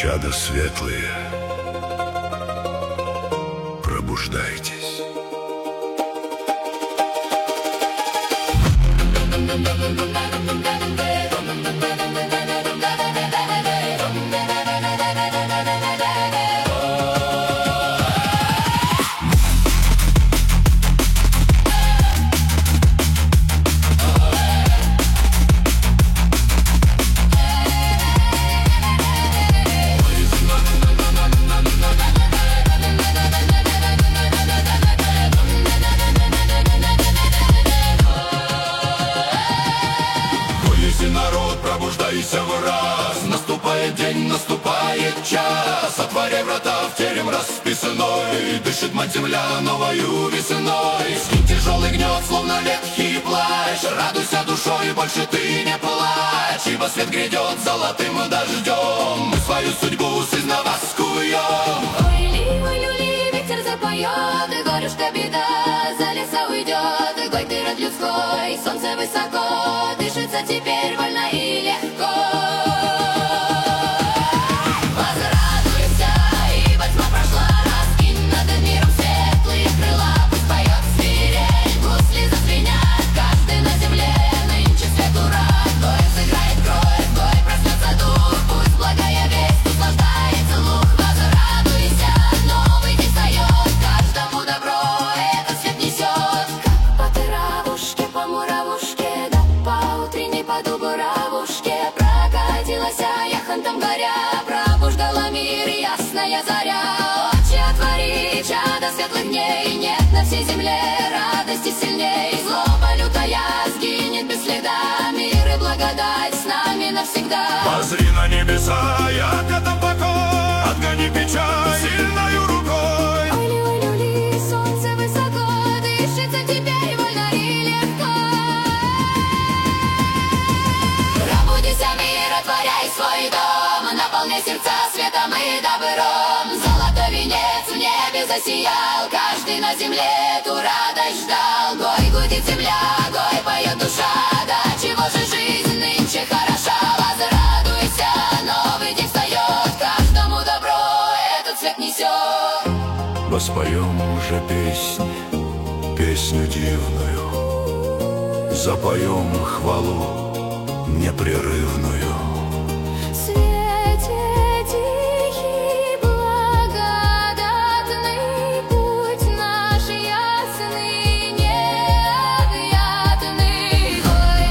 чада светлые, пробуждайтесь. Народ, пробуждайся в раз. Наступает день, наступает час. Отворяй врата в терем расписанной. Дышит мать земля новою весной. Скинь тяжелый гнет, словно ветхий плащ. Радуйся душой, больше ты не плачь. Ибо свет грядет золотым дождем. Мы свою судьбу сызнова скуем. Ой, люли, ветер запоет. И горюшка беда за леса уйдет. И гой ты род людской, солнце высоко. Дышится теперь вольно и легко. Возрадуйся, ибо тьма прошла. Раскинь над миром светлые крыла. Пусть поет свирель, гусли зазвенят. Каждый на земле нынче свету рад. Гой сыграет кровь, гой проснется дух. Пусть благая весть услаждается луг. Возрадуйся, новый день встает. Каждому добро этот свет несет. Как по травушке, по муравушке, да по утренней по дубу равушке. Прокатилась яхонтом горя, пробуждала мир ясная заря. Очи отвори, чада светлых дней. Нет на всей земле радости сильней. Злоба лютая сгинет без следа. Мир и благодать с нами навсегда. Возри на небеса, ярко там покой. Отгони печаль сильною рукой. Ой, люли, солнце высоко. Дышится теперь вольно и легко. Пробудися, мир, отворяй свой дом. Наполняй сердца светом и добром. Золотой венец в небе засиял. Каждый на земле эту радость ждал. Гой гудит земля, гой поет душа. Да чего же жизнь нынче хороша. Возрадуйся, новый день встает. Каждому добро этот свет несет. Воспоем уже песни, песню дивную, запоем хвалу непрерывную. В свете тихий, благодатный, путь наш ясный, необъятный.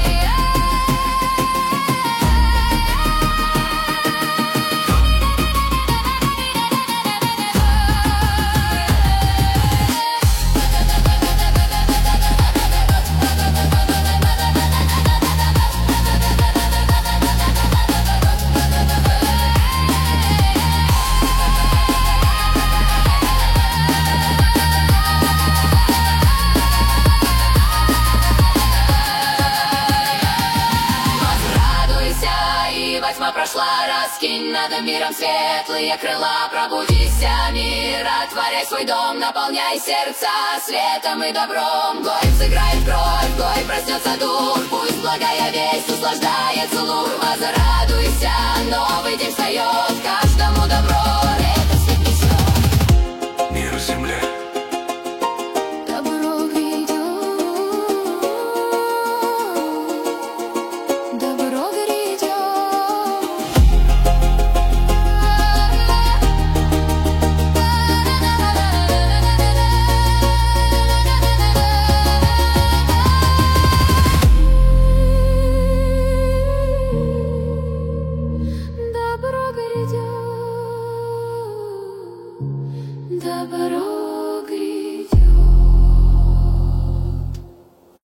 Возрадуйся, ибо тьма прошла. Раскинь над миром светлые крыла. Пробудися, мир, отворяй свой дом. Наполняй сердца светом и добром. Гой взыграет кровь, гой проснется дух. Пусть благая весть услаждает слух. Возрадуйся, новый день встает. Каждому добро